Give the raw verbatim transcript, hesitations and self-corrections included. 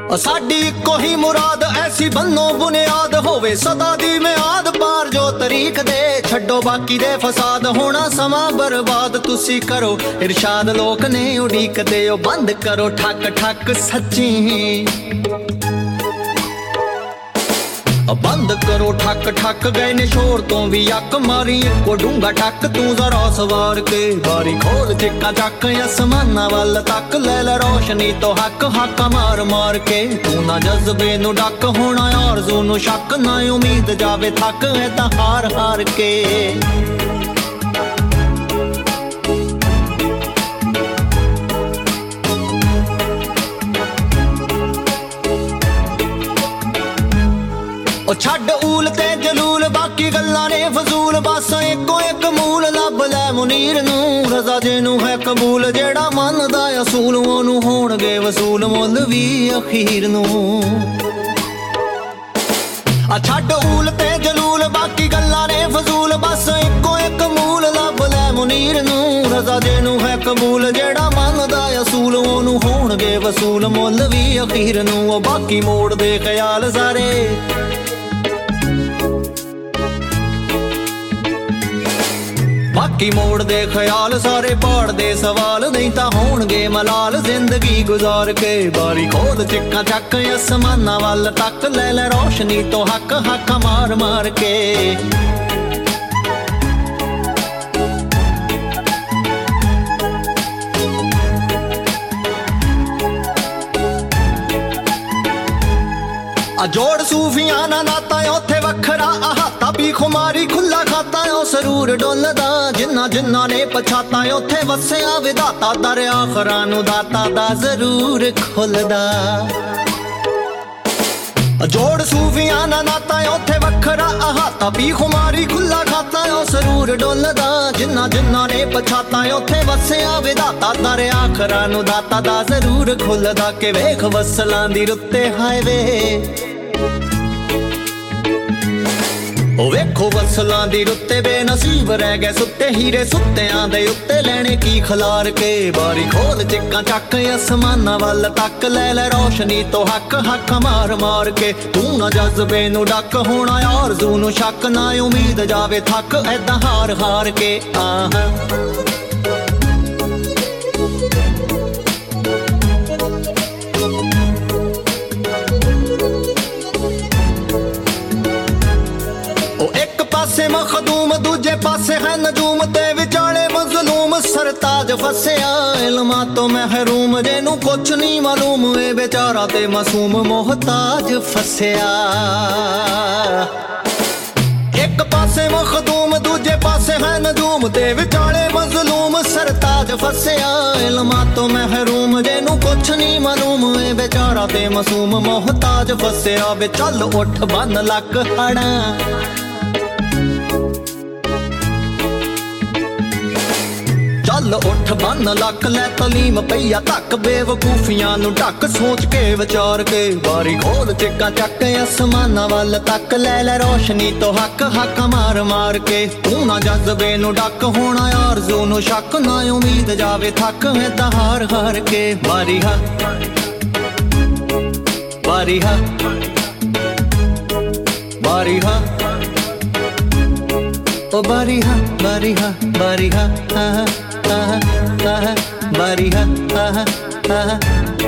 साडी इक्को ही मुराद ऐसी बन्नो बुनियाद होवे सदा दी मियाद पार जो तरीक दे छड्डो बाकी दे फसाद होना समा बर्बाद तुसी करो इरशाद लोक ने उड़ीक दे ओ बंद करो ठक ठक सच्ची बंद करो ठक ठक गए ने शोर तो भी अक मारी इक्को डूंगा ठक तू जरा सवार के बारी खोल चिक्का चक आसमाना वाल तक ले ले रोशनी तो हक हक मार मार के तू ना जज्बे नु डक होना आरज़ू नु शक ना उम्मीद जावे थक है ता हार हार के छड्ड ऊल ते जलूल बाकी गल्लां ने फजूल बस इक्को एक मूल लभ लै मुनीर नू रज़ा जिनू है कबूल जेड़ा मनदा असूल ओनू होणगे वसूल मुल भी अखीर नू छड्ड ऊल ते जलूल बाकी गल्लां ने फजूल बस इक्को एक मूल लभ लै मुनीर नू रज़ा जिनू है कबूल जेड़ा मनदा असूल ओनू होणगे वसूल मुल भी अखीर नू बाकी मोड़ दे ख्याल सारे बाकी मोड़ दे ख्याल सारे पाड़ दे सवाल नहीं ता होणगे मलाल जिंदगी गुजार के बारी खोल चिक्का चक आसमाना वाल तक ले ले रोशनी तो हक हक मार मार के जोड़ सूफियां ना नाता उथे वखरा अहाता भी खुमारी खुला खाता ओ सरूर डोलदा जिन्ना जिन्ना ने पछाता उथे वसया विधाता दर आखरा नु दाता दा जरूर खुलदा जोड़ सूफियां ना नाता उथे वखरा अहाता भी खुमारी खुला खाता ओ सरूर डोलदा जिन्ना जिन्ना ने पछाता उथे वसया विधाता दर आखरा नु दाता दा जरूर खुलदा के वेख वसलां दी रुत्ते हाय वे वेखो वसलां दी रुत्ते बेनसीब रह गए सुत्ते हीरे सुत्तियां दे उत्ते लैने की खलार के बारी खोल चिक्का चक आसमाना वाल तक ले ले रोशनी तो हक हक मार मार के तू ना जज्बे नु डक होना आरज़ू नु शक ना उम्मीद जावे थक ऐदा हार हार के आह मखदूम दूजे पासे है नजूम ते विचाले मजलूम सरताज फसया इल्मा तो महरूम जेनू कुछ नहीं मालूम ए बेचारा ते मासूम मोहताज फसया एक पासे मखदूम दूजे पासे है नजूम ते विचाले मजलूम सरताज फसया इल्मा तो महरूम जेनू कुछ नहीं मालूम ए बेचारा ते मासूम मोहताज फसया वे चल उठ बन लक हड़ा चल उठ बन लक लै तलीम पईया तक बेवकूफियां नु ढक सोच के विचार के बारी खोल चिक्का चक आसमाना वाल तक ले ले रोशनी तो हक हक मार मार के तू ना जज्बे नु डक होना आरज़ू नु शक ना उम्मीद जावे थक है ता हार हार के बारी हा बारी हा बारी हा ओ बारी हा बारी हा बारी हा हा हा हा बारी हा हा हा